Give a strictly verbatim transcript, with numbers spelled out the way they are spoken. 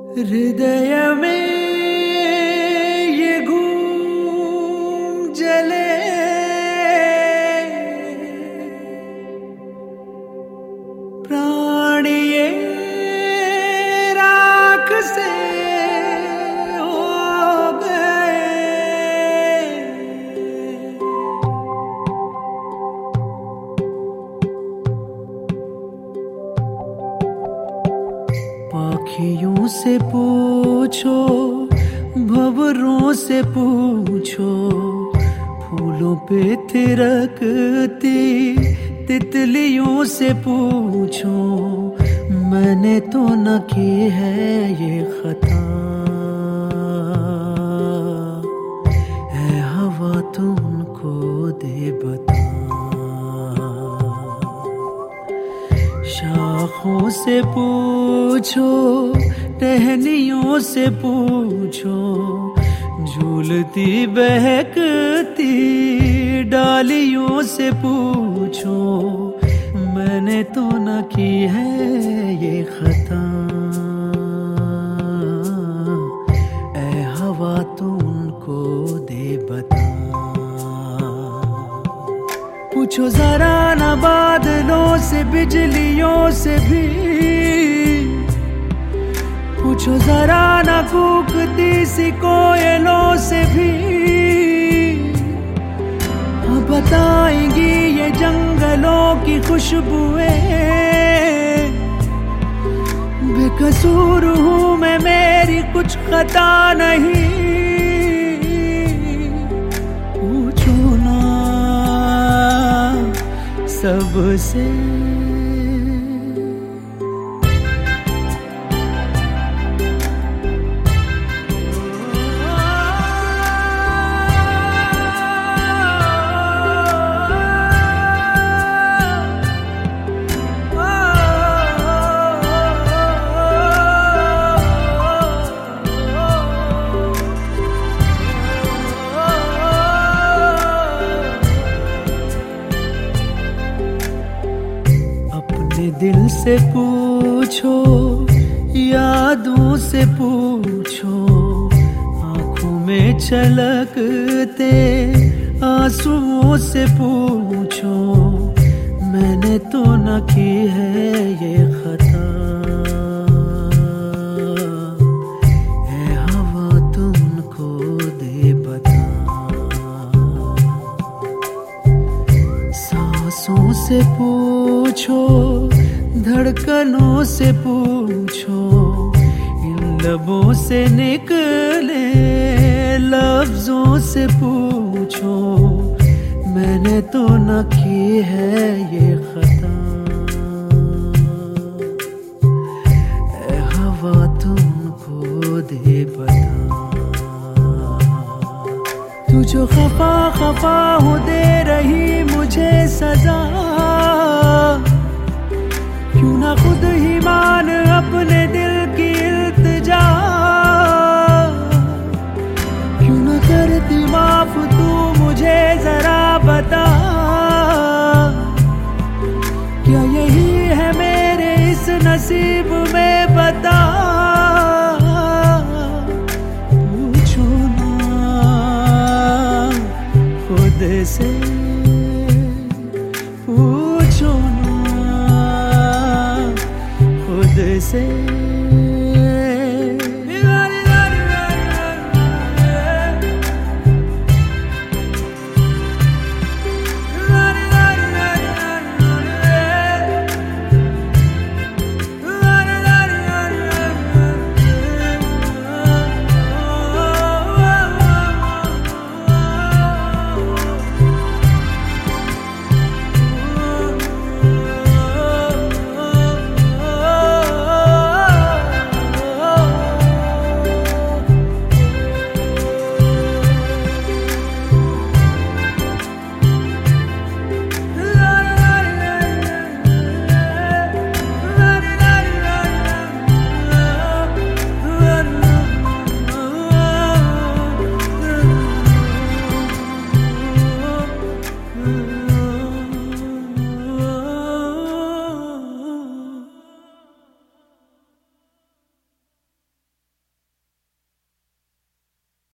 हृदय में ये घूम जले, प्राण ये राख से हो गए। पाखियों से पूछो, भंवरों से पूछो, फूलों पे थिरकती तितलियों से पूछो, मैंने तो न की है ये खता। है हवा तुमको दे बता। शाखों से पूछो, टहनियों से पूछो, झूलती बहकती डालियों से पूछो, मैंने तो न की है ये खता। ऐ हवा तू उनको दे बता। पूछो जरा न बादलों से, बिजलियों से भी, पूछो जरा न कूकती सी कोयलों से भी। हाँ बताएंगी ये जंगलों की खुशबुएं, बेकसूर हूँ मैं, मेरी कुछ खता नहीं। पूछो ना सबसे। दिल से पूछो, यादों से पूछो, आँखों में छलकते आंसुओं से पूछो, मैंने तो न की है ये खता। है हवा तुमको दे बता। सांसों से पूछो, धड़कनों से पूछो, इन लबों से निकले लफ्जों से पूछो, मैंने तो न की है ये खता। ऐ हवा तुमको दे बता। तू जो खफा खफा हो दे रही मुझे सजा, क्यों ना खुद ही मान अपने दिल की इल्तिजा। क्यों ना करती माफ तू मुझे जरा बता। क्या यही है मेरे इस नसीब में बता। पूछो ना खुद से, पूछो ना से।